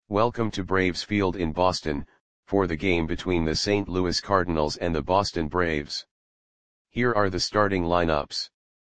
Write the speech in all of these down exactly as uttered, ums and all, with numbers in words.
Welcome to Braves Field in Boston, for the game between the Saint Louis Cardinals and the Boston Braves. Here are the starting lineups.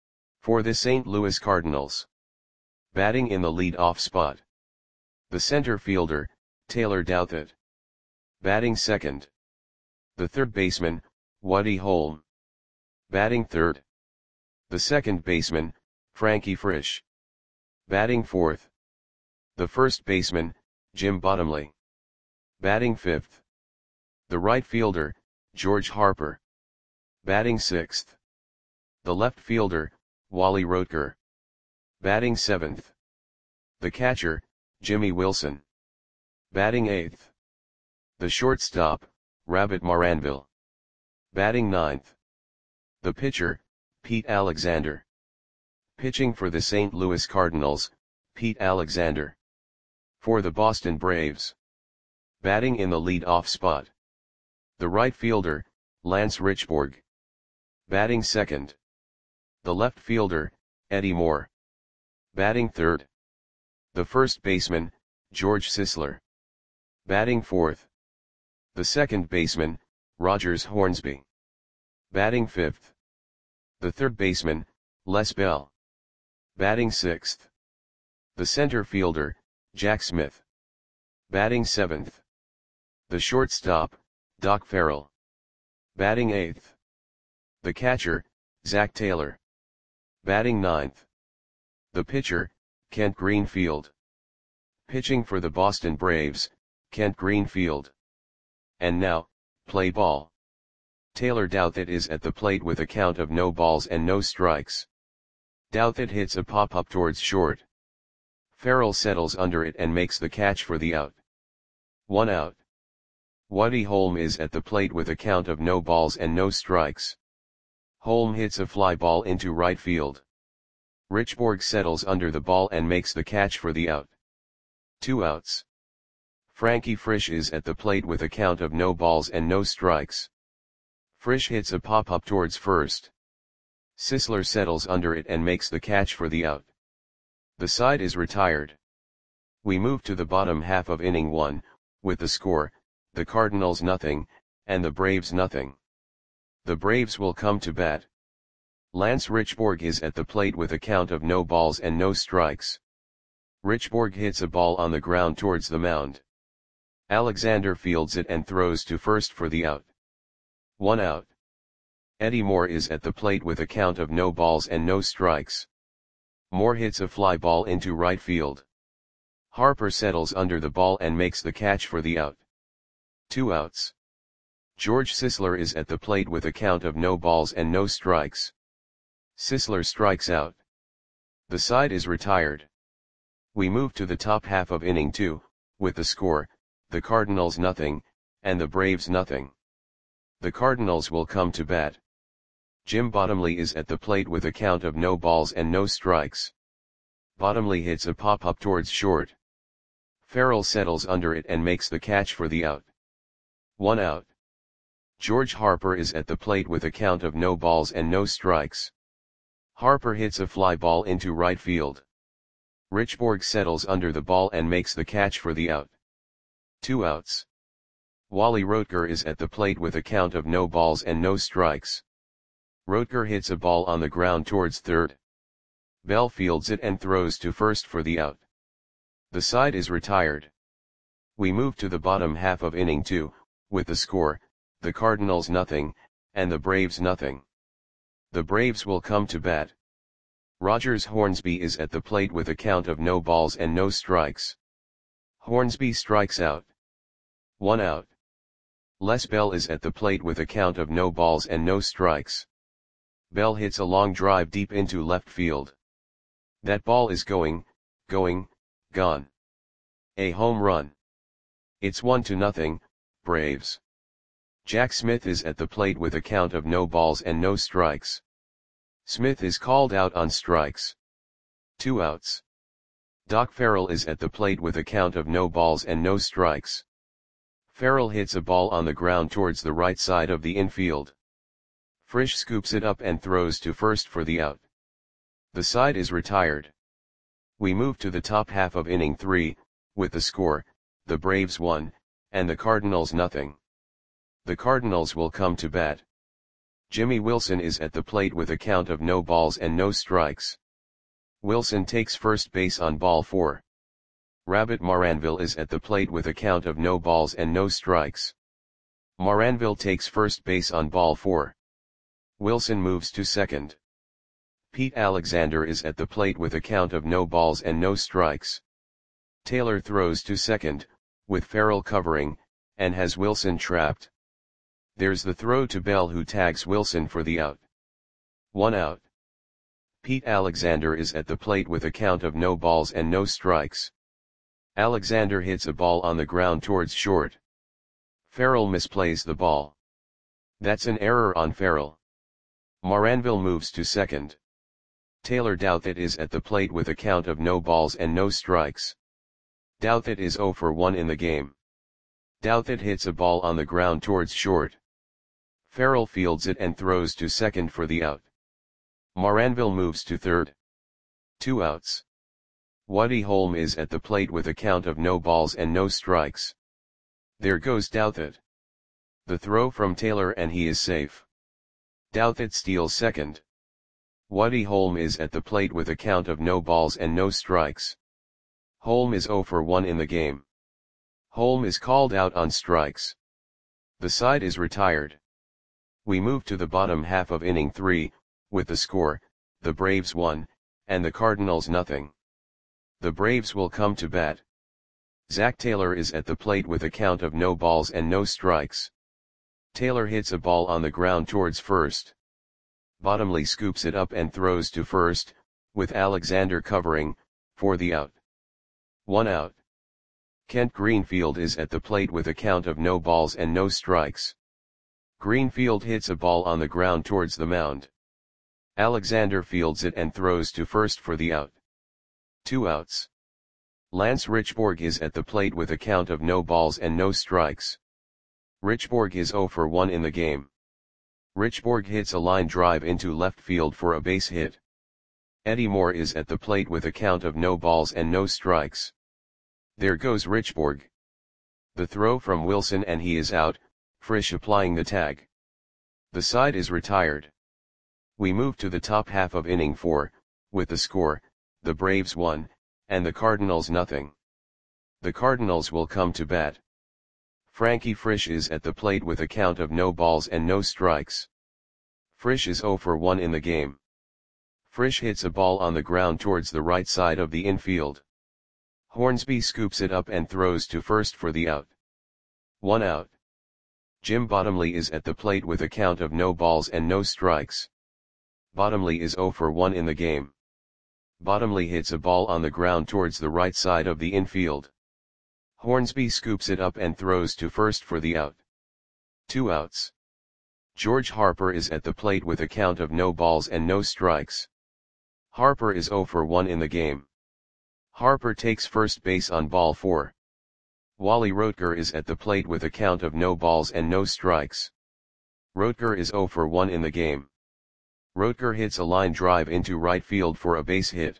For the Saint Louis Cardinals. Batting in the lead-off spot. The center fielder, Taylor Douthit. Batting second. The third baseman, Woody Holm. Batting third. The second baseman, Frankie Frisch. Batting fourth. The first baseman, Jim Bottomley. Batting fifth. The right fielder, George Harper. Batting sixth. The left fielder, Wally Roetger. Batting seventh. The catcher, Jimmy Wilson. Batting eighth. The shortstop, Rabbit Maranville. Batting ninth. The pitcher, Pete Alexander. Pitching for the Saint Louis Cardinals, Pete Alexander. For the Boston Braves. Batting in the lead-off spot. The right fielder, Lance Richburg. Batting second. The left fielder, Eddie Moore. Batting third. The first baseman, George Sisler. Batting fourth. The second baseman, Rogers Hornsby. Batting fifth. The third baseman, Les Bell. Batting sixth. The center fielder, Jack Smith. Batting seventh. The shortstop, Doc Farrell. Batting eighth. The catcher, Zach Taylor. Batting ninth. The pitcher, Kent Greenfield. Pitching for the Boston Braves, Kent Greenfield. And now, play ball. Taylor Douthit is at the plate with a count of no balls and no strikes. Douthit hits a pop-up towards short. Farrell settles under it and makes the catch for the out. One out. Woody Holm is at the plate with a count of no balls and no strikes. Holm hits a fly ball into right field. Richburg settles under the ball and makes the catch for the out. Two outs. Frankie Frisch is at the plate with a count of no balls and no strikes. Frisch hits a pop-up towards first. Sisler settles under it and makes the catch for the out. The side is retired. We move to the bottom half of inning one, with the score, the Cardinals nothing, and the Braves nothing. The Braves will come to bat. Lance Richburg is at the plate with a count of no balls and no strikes. Richburg hits a ball on the ground towards the mound. Alexander fields it and throws to first for the out. One out. Eddie Moore is at the plate with a count of no balls and no strikes. Moore hits a fly ball into right field. Harper settles under the ball and makes the catch for the out. Two outs. George Sisler is at the plate with a count of no balls and no strikes. Sisler strikes out. The side is retired. We move to the top half of inning two, with the score, the Cardinals nothing, and the Braves nothing. The Cardinals will come to bat. Jim Bottomley is at the plate with a count of no balls and no strikes. Bottomley hits a pop-up towards short. Farrell settles under it and makes the catch for the out. One out. George Harper is at the plate with a count of no balls and no strikes. Harper hits a fly ball into right field. Richburg settles under the ball and makes the catch for the out. Two outs. Wally Roetger is at the plate with a count of no balls and no strikes. Roetger hits a ball on the ground towards third. Bell fields it and throws to first for the out. The side is retired. We move to the bottom half of inning two, with the score, the Cardinals nothing, and the Braves nothing. The Braves will come to bat. Rogers Hornsby is at the plate with a count of no balls and no strikes. Hornsby strikes out. One out. Les Bell is at the plate with a count of no balls and no strikes. Bell hits a long drive deep into left field. That ball is going, going, gone. A home run. It's one to nothing, Braves. Jack Smith is at the plate with a count of no balls and no strikes. Smith is called out on strikes. Two outs. Doc Farrell is at the plate with a count of no balls and no strikes. Farrell hits a ball on the ground towards the right side of the infield. Frisch scoops it up and throws to first for the out. The side is retired. We move to the top half of inning three, with the score, the Braves one, and the Cardinals nothing. The Cardinals will come to bat. Jimmy Wilson is at the plate with a count of no balls and no strikes. Wilson takes first base on ball four. Rabbit Moranville is at the plate with a count of no balls and no strikes. Moranville takes first base on ball four. Wilson moves to second. Pete Alexander is at the plate with a count of no balls and no strikes. Taylor throws to second, with Farrell covering, and has Wilson trapped. There's the throw to Bell, who tags Wilson for the out. One out. Pete Alexander is at the plate with a count of no balls and no strikes. Alexander hits a ball on the ground towards short. Farrell misplays the ball. That's an error on Farrell. Moranville moves to second. Taylor Douthit is at the plate with a count of no balls and no strikes. Douthit is oh for one in the game. Douthit hits a ball on the ground towards short. Farrell fields it and throws to second for the out. Moranville moves to third. Two outs. Woody Holm is at the plate with a count of no balls and no strikes. There goes Douthit. The throw from Taylor and he is safe. Douthit steals second. Woody Holm is at the plate with a count of no balls and no strikes. Holm is oh for one in the game. Holm is called out on strikes. The side is retired. We move to the bottom half of inning three, with the score, the Braves one, and the Cardinals nothing. The Braves will come to bat. Zach Taylor is at the plate with a count of no balls and no strikes. Taylor hits a ball on the ground towards first. Bottomley scoops it up and throws to first, with Alexander covering, for the out. One out. Kent Greenfield is at the plate with a count of no balls and no strikes. Greenfield hits a ball on the ground towards the mound. Alexander fields it and throws to first for the out. Two outs. Lance Richborg is at the plate with a count of no balls and no strikes. Richborg is oh for one in the game. Richborg hits a line drive into left field for a base hit. Eddie Moore is at the plate with a count of no balls and no strikes. There goes Richborg. The throw from Wilson and he is out, Frisch applying the tag. The side is retired. We move to the top half of inning four, with the score, the Braves one, and the Cardinals nothing. The Cardinals will come to bat. Frankie Frisch is at the plate with a count of no balls and no strikes. Frisch is oh for one in the game. Frisch hits a ball on the ground towards the right side of the infield. Hornsby scoops it up and throws to first for the out. One out. Jim Bottomley is at the plate with a count of no balls and no strikes. Bottomley is oh for one in the game. Bottomley hits a ball on the ground towards the right side of the infield. Hornsby scoops it up and throws to first for the out. Two outs. George Harper is at the plate with a count of no balls and no strikes. Harper is oh for one in the game. Harper takes first base on ball four. Wally Roetger is at the plate with a count of no balls and no strikes. Roetger is oh for one in the game. Roetger hits a line drive into right field for a base hit.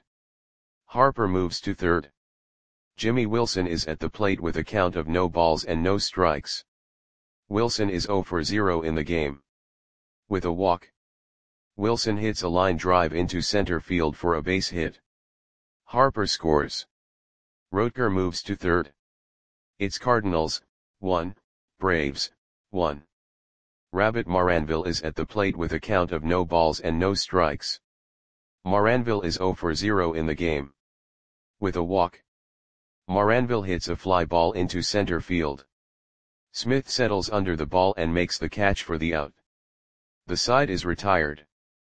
Harper moves to third. Jimmy Wilson is at the plate with a count of no balls and no strikes. Wilson is oh for zero in the game. With a walk. Wilson hits a line drive into center field for a base hit. Harper scores. Roetger moves to third. It's Cardinals, one, Braves, one. Rabbit Moranville is at the plate with a count of no balls and no strikes. Moranville is oh for zero in the game. With a walk. Moranville hits a fly ball into center field. Smith settles under the ball and makes the catch for the out. The side is retired.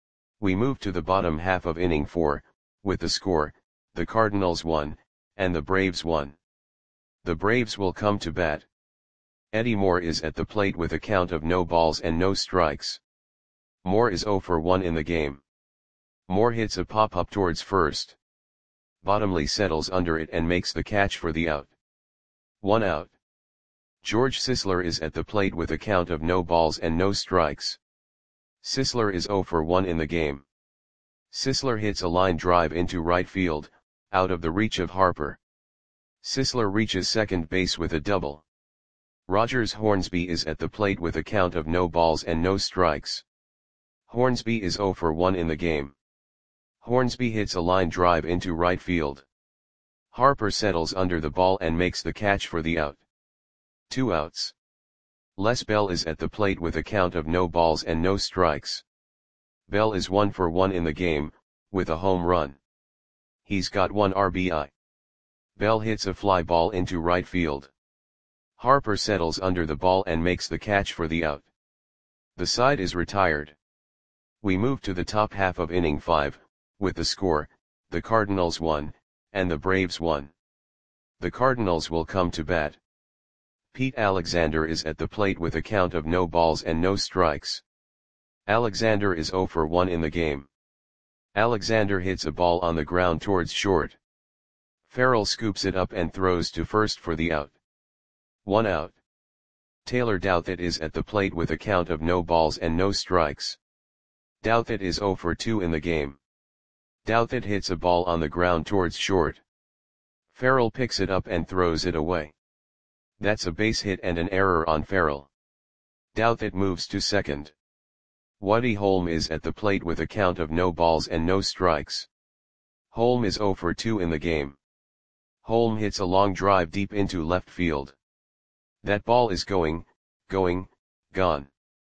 We move to the bottom half of inning four, with the score, the Cardinals one, and the Braves one. The Braves will come to bat. Eddie Moore is at the plate with a count of no balls and no strikes. Moore is oh for one in the game. Moore hits a pop-up towards first. Bottomley settles under it and makes the catch for the out. One out. George Sisler is at the plate with a count of no balls and no strikes. Sisler is oh for one in the game. Sisler hits a line drive into right field, out of the reach of Harper. Sisler reaches second base with a double. Rogers Hornsby is at the plate with a count of no balls and no strikes. Hornsby is zero for one in the game. Hornsby hits a line drive into right field. Harper settles under the ball and makes the catch for the out. Two outs. Les Bell is at the plate with a count of no balls and no strikes. Bell is one for one in the game, with a home run. He's got one R B I. Bell hits a fly ball into right field. Harper settles under the ball and makes the catch for the out. The side is retired. We move to the top half of inning five, with the score, the Cardinals won, and the Braves won. The Cardinals will come to bat. Pete Alexander is at the plate with a count of no balls and no strikes. Alexander is zero for one in the game. Alexander hits a ball on the ground towards short. Farrell scoops it up and throws to first for the out. One out. Taylor Douthit is at the plate with a count of no balls and no strikes. Douthit is zero for two in the game. Douthit hits a ball on the ground towards short. Farrell picks it up and throws it away. That's a base hit and an error on Farrell. Douthit moves to second. Woody Holm is at the plate with a count of no balls and no strikes. Holm is zero for two in the game. Holm hits a long drive deep into left field. That ball is going, going, gone.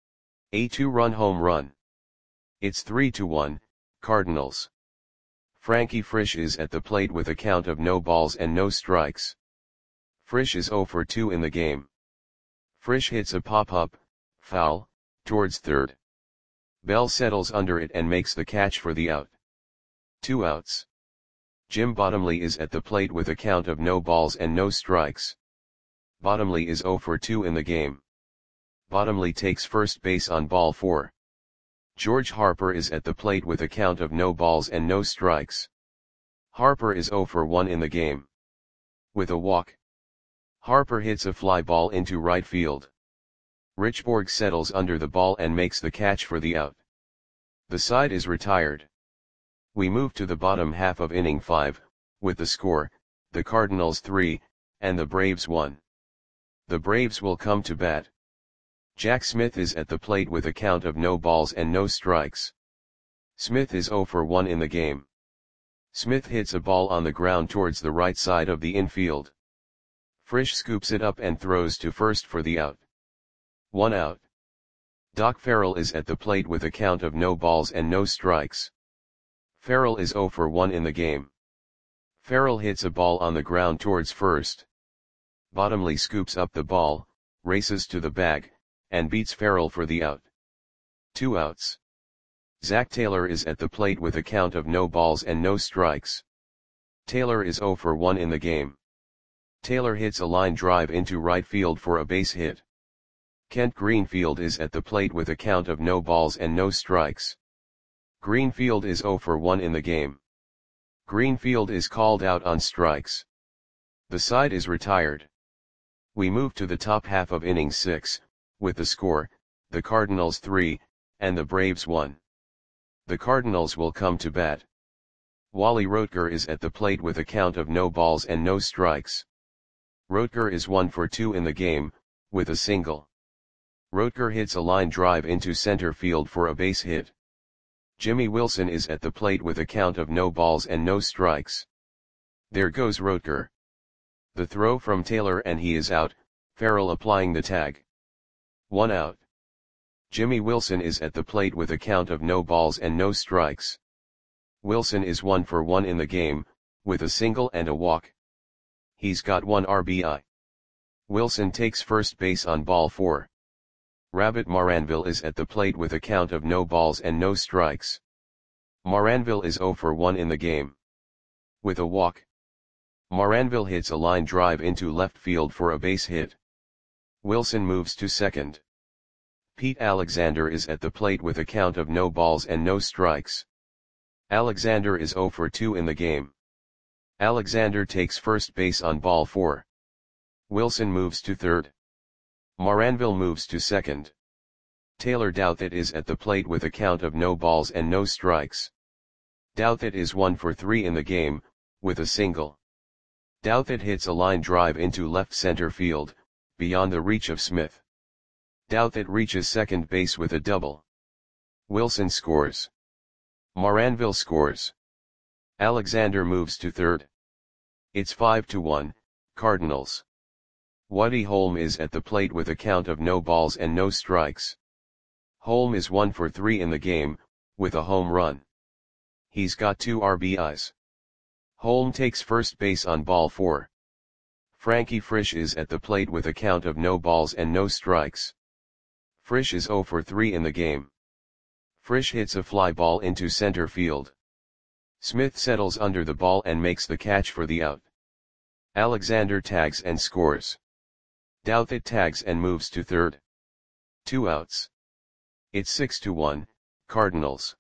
A two-run home run. It's three to one, Cardinals. Frankie Frisch is at the plate with a count of no balls and no strikes. Frisch is zero for two in the game. Frisch hits a pop-up, foul, towards third. Bell settles under it and makes the catch for the out. Two outs. Jim Bottomley is at the plate with a count of no balls and no strikes. Bottomley is zero for two in the game. Bottomley takes first base on ball four. George Harper is at the plate with a count of no balls and no strikes. Harper is zero for one in the game. With a walk. Harper hits a fly ball into right field. Richborg settles under the ball and makes the catch for the out. The side is retired. We move to the bottom half of inning five, with the score, the Cardinals three, and the Braves one. The Braves will come to bat. Jack Smith is at the plate with a count of no balls and no strikes. Smith is zero for one in the game. Smith hits a ball on the ground towards the right side of the infield. Frisch scoops it up and throws to first for the out. One out. Doc Farrell is at the plate with a count of no balls and no strikes. Farrell is zero for one in the game. Farrell hits a ball on the ground towards first. Bottomley scoops up the ball, races to the bag, and beats Farrell for the out. Two outs. Zach Taylor is at the plate with a count of no balls and no strikes. Taylor is zero for one in the game. Taylor hits a line drive into right field for a base hit. Kent Greenfield is at the plate with a count of no balls and no strikes. Greenfield is zero for one in the game. Greenfield is called out on strikes. The side is retired. We move to the top half of inning six, with the score, the Cardinals three, and the Braves one. The Cardinals will come to bat. Wally Roetger is at the plate with a count of no balls and no strikes. Roetger is one for two in the game, with a single. Roetger hits a line drive into center field for a base hit. Jimmy Wilson is at the plate with a count of no balls and no strikes. There goes Roetger. The throw from Taylor and he is out, Farrell applying the tag. One out. Jimmy Wilson is at the plate with a count of no balls and no strikes. Wilson is one for one in the game, with a single and a walk. He's got one R B I. Wilson takes first base on ball four. Rabbit Maranville is at the plate with a count of no balls and no strikes. Maranville is zero for one in the game. With a walk. Maranville hits a line drive into left field for a base hit. Wilson moves to second. Pete Alexander is at the plate with a count of no balls and no strikes. Alexander is zero for two in the game. Alexander takes first base on ball four. Wilson moves to third. Maranville moves to second. Taylor Douthit is at the plate with a count of no balls and no strikes. Douthit is one for three in the game, with a single. Douthit hits a line drive into left center field, beyond the reach of Smith. Douthit reaches second base with a double. Wilson scores. Moranville scores. Alexander moves to third. It's five to one, Cardinals. Woody Holm is at the plate with a count of no balls and no strikes. Holm is one for three in the game, with a home run. He's got two R B Is. Holm takes first base on ball four. Frankie Frisch is at the plate with a count of no balls and no strikes. Frisch is zero for three in the game. Frisch hits a fly ball into center field. Smith settles under the ball and makes the catch for the out. Alexander tags and scores. Douthit tags and moves to third. Two outs. It's six to one, Cardinals.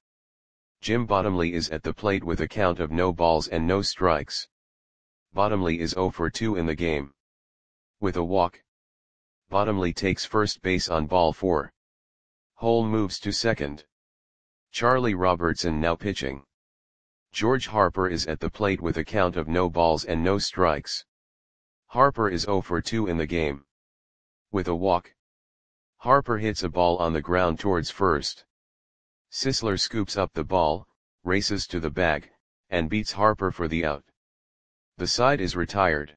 Jim Bottomley is at the plate with a count of no balls and no strikes. Bottomley is zero for two in the game. With a walk. Bottomley takes first base on ball four. Holm moves to second. Charlie Robertson now pitching. George Harper is at the plate with a count of no balls and no strikes. Harper is zero for two in the game. With a walk. Harper hits a ball on the ground towards first. Sisler scoops up the ball, races to the bag, and beats Harper for the out. The side is retired.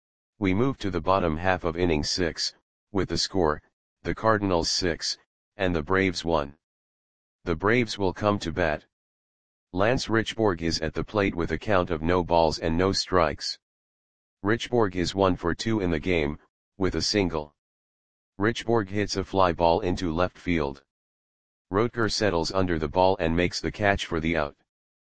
We move to the bottom half of inning six, with the score, the Cardinals six, and the Braves one. The Braves will come to bat. Lance Richborg is at the plate with a count of no balls and no strikes. Richborg is one for two in the game, with a single. Richborg hits a fly ball into left field. Rotker settles under the ball and makes the catch for the out.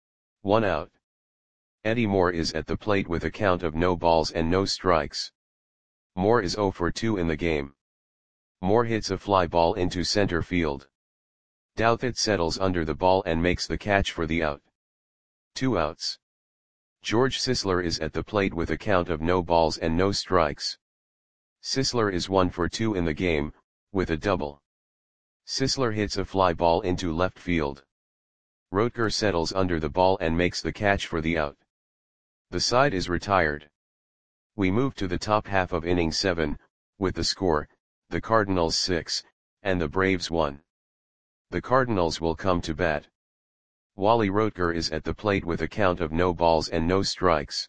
One out. Eddie Moore is at the plate with a count of no balls and no strikes. Moore is zero for two in the game. Moore hits a fly ball into center field. Douthit settles under the ball and makes the catch for the out. Two outs. George Sisler is at the plate with a count of no balls and no strikes. Sisler is one for two in the game, with a double. Sisler hits a fly ball into left field. Rotker settles under the ball and makes the catch for the out. The side is retired. We move to the top half of inning seven, with the score, the Cardinals six, and the Braves one. The Cardinals will come to bat. Wally Rotker is at the plate with a count of no balls and no strikes.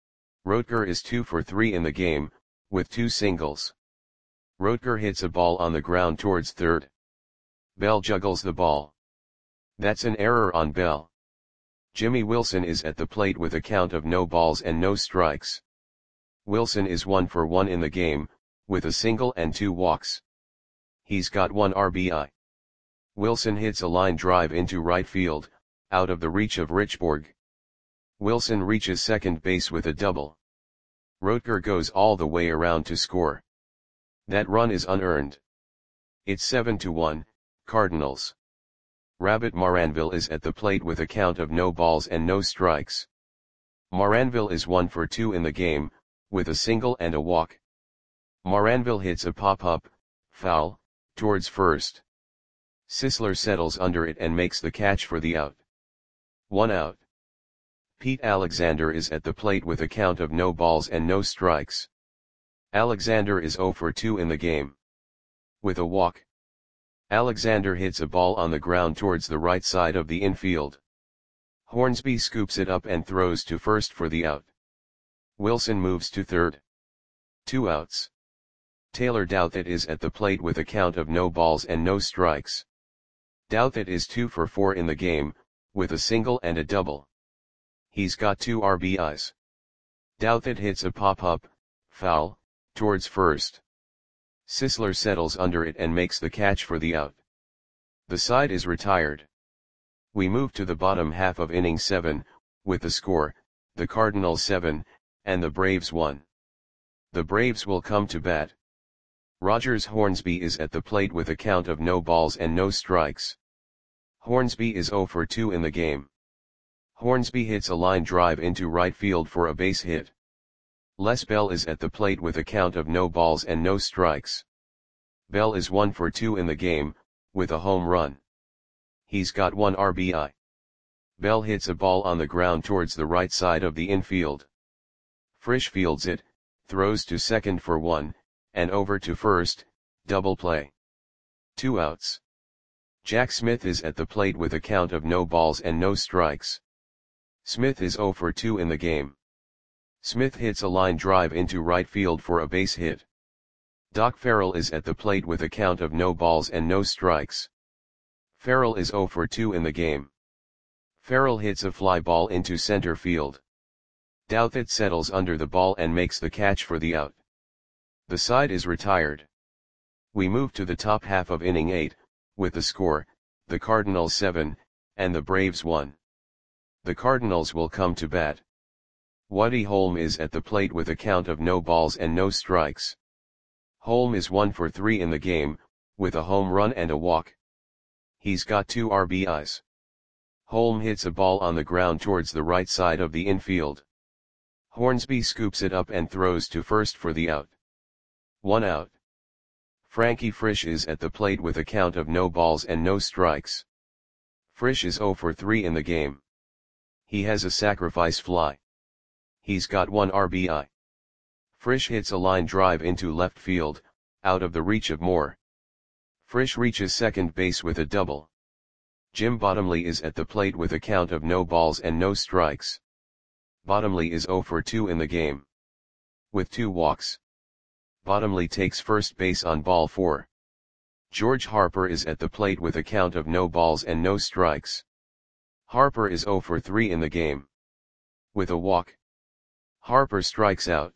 Rotker is two for three in the game, with two singles. Rotker hits a ball on the ground towards third. Bell juggles the ball. That's an error on Bell. Jimmy Wilson is at the plate with a count of no balls and no strikes. Wilson is one for one in the game, with a single and two walks. He's got one R B I. Wilson hits a line drive into right field, out of the reach of Richborg. Wilson reaches second base with a double. Rotker goes all the way around to score. That run is unearned. It's seven to one, Cardinals. Rabbit Moranville is at the plate with a count of no balls and no strikes. Moranville is one for two in the game, with a single and a walk. Moranville hits a pop-up, foul, towards first. Sisler settles under it and makes the catch for the out. One out. Pete Alexander is at the plate with a count of no balls and no strikes. Alexander is zero for two in the game. With a walk. Alexander hits a ball on the ground towards the right side of the infield. Hornsby scoops it up and throws to first for the out. Wilson moves to third. Two outs. Taylor Douthit is at the plate with a count of no balls and no strikes. Douthit is two for four in the game, with a single and a double. He's got two R B Is. Douthit hits a pop-up, foul, towards first. Sisler settles under it and makes the catch for the out. The side is retired. We move to the bottom half of inning seven, with the score, the Cardinals seven, and the Braves one. The Braves will come to bat. Rogers Hornsby is at the plate with a count of no balls and no strikes. Hornsby is zero for two in the game. Hornsby hits a line drive into right field for a base hit. Les Bell is at the plate with a count of no balls and no strikes. Bell is one for two in the game, with a home run. He's got one R B I. Bell hits a ball on the ground towards the right side of the infield. Frisch fields it, throws to second for one, and over to first, double play. Two outs. Jack Smith is at the plate with a count of no balls and no strikes. Smith is oh for two in the game. Smith hits a line drive into right field for a base hit. Doc Farrell is at the plate with a count of no balls and no strikes. Farrell is oh for two in the game. Farrell hits a fly ball into center field. Douthit settles under the ball and makes the catch for the out. The side is retired. We move to the top half of inning eight, with the score, the Cardinals seven, and the Braves one. The Cardinals will come to bat. Woody Holm is at the plate with a count of no balls and no strikes. Holm is one for three in the game, with a home run and a walk. He's got two R B Is. Holm hits a ball on the ground towards the right side of the infield. Hornsby scoops it up and throws to first for the out. One out. Frankie Frisch is at the plate with a count of no balls and no strikes. Frisch is oh for three in the game. He has a sacrifice fly. He's got one R B I. Frisch hits a line drive into left field, out of the reach of Moore. Frisch reaches second base with a double. Jim Bottomley is at the plate with a count of no balls and no strikes. Bottomley is oh for two in the game. With two walks. Bottomley takes first base on ball four. George Harper is at the plate with a count of no balls and no strikes. Harper is oh for three in the game. With a walk. Harper strikes out.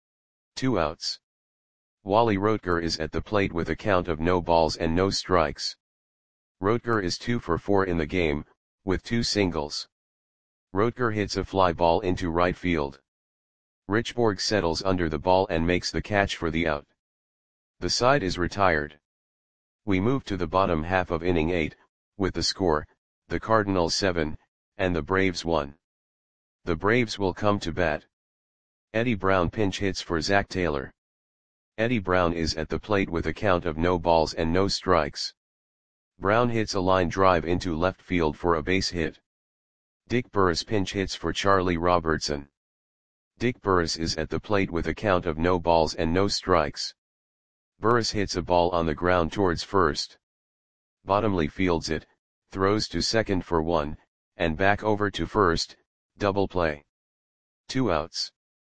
Two outs. Wally Roetger is at the plate with a count of no balls and no strikes. Roetger is two for four in the game, with two singles. Roetger hits a fly ball into right field. Richborg settles under the ball and makes the catch for the out. The side is retired. We move to the bottom half of inning eight, with the score, the Cardinals seven, and the Braves one. The Braves will come to bat. Eddie Brown pinch hits for Zach Taylor. Eddie Brown is at the plate with a count of no balls and no strikes. Brown hits a line drive into left field for a base hit. Dick Burris pinch hits for Charlie Robertson. Dick Burris is at the plate with a count of no balls and no strikes. Burris hits a ball on the ground towards first. Bottomley fields it, throws to second for one, and back over to first, double play. Two outs.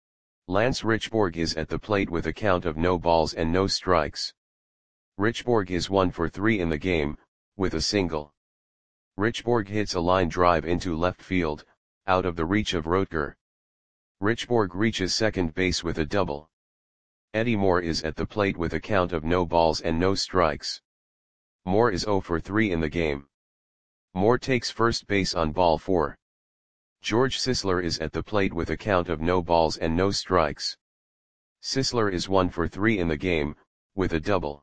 Lance Richborg is at the plate with a count of no balls and no strikes. Richborg is one for three in the game, with a single. Richborg hits a line drive into left field, out of the reach of Roetger. Richborg reaches second base with a double. Eddie Moore is at the plate with a count of no balls and no strikes. Moore is oh for three in the game. Moore takes first base on ball four. George Sisler is at the plate with a count of no balls and no strikes. Sisler is one for three in the game, with a double.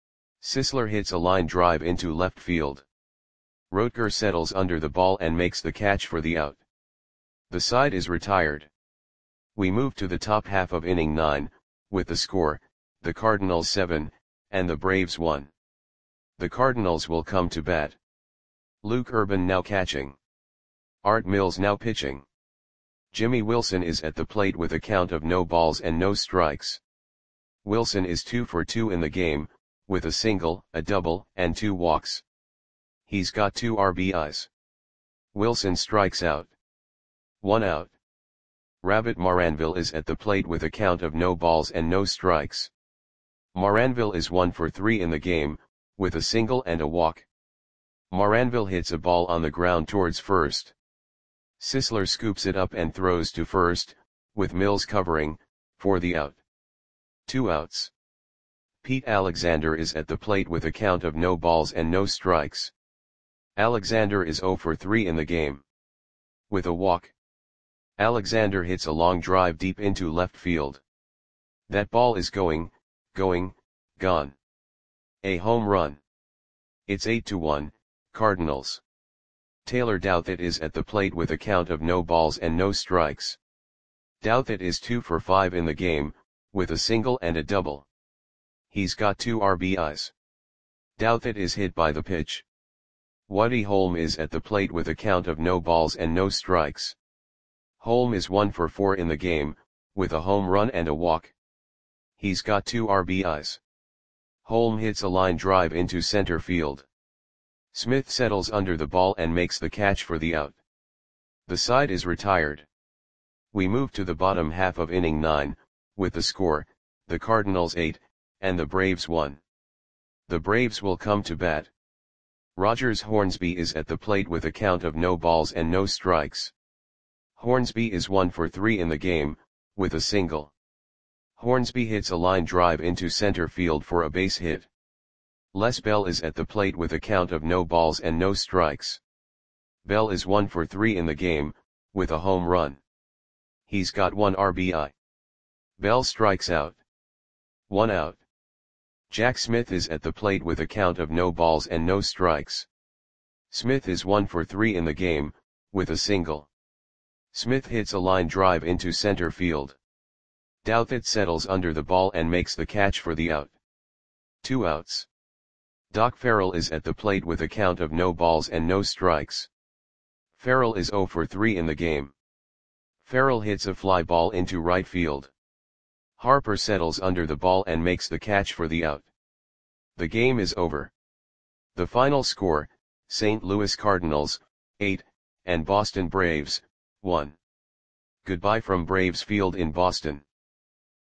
Sisler hits a line drive into left field. Roetger settles under the ball and makes the catch for the out. The side is retired. We move to the top half of inning nine, with the score, the Cardinals seven, and the Braves one. The Cardinals will come to bat. Luke Urban now catching. Art Mills now pitching. Jimmy Wilson is at the plate with a count of no balls and no strikes. Wilson is two for two in the game, with a single, a double, and two walks. He's got two R B Is. Wilson strikes out. One out. Rabbit Maranville is at the plate with a count of no balls and no strikes. Maranville is one for three in the game, with a single and a walk. Maranville hits a ball on the ground towards first. Sisler scoops it up and throws to first, with Mills covering, for the out. Two outs. Pete Alexander is at the plate with a count of no balls and no strikes. Alexander is oh for three in the game. With a walk. Alexander hits a long drive deep into left field. That ball is going, going, gone. A home run. It's eight to one, Cardinals. Taylor Douthit is at the plate with a count of no balls and no strikes. Douthit is two for five in the game, with a single and a double. He's got two R B Is. Douthit is hit by the pitch. Woody Holm is at the plate with a count of no balls and no strikes. Holm is one for four in the game, with a home run and a walk. He's got two R B Is. Holm hits a line drive into center field. Smith settles under the ball and makes the catch for the out. The side is retired. We move to the bottom half of inning nine, with the score, the Cardinals eight, and the Braves one. The Braves will come to bat. Rogers Hornsby is at the plate with a count of no balls and no strikes. Hornsby is one for three in the game, with a single. Hornsby hits a line drive into center field for a base hit. Les Bell is at the plate with a count of no balls and no strikes. Bell is one for three in the game, with a home run. He's got one R B I. Bell strikes out. One out. Jack Smith is at the plate with a count of no balls and no strikes. Smith is one for three in the game, with a single. Smith hits a line drive into center field. Douthit settles under the ball and makes the catch for the out. Two outs. Doc Farrell is at the plate with a count of no balls and no strikes. Farrell is zero for three in the game. Farrell hits a fly ball into right field. Harper settles under the ball and makes the catch for the out. The game is over. The final score, Saint Louis Cardinals, eight, and Boston Braves, one. Goodbye from Braves Field in Boston.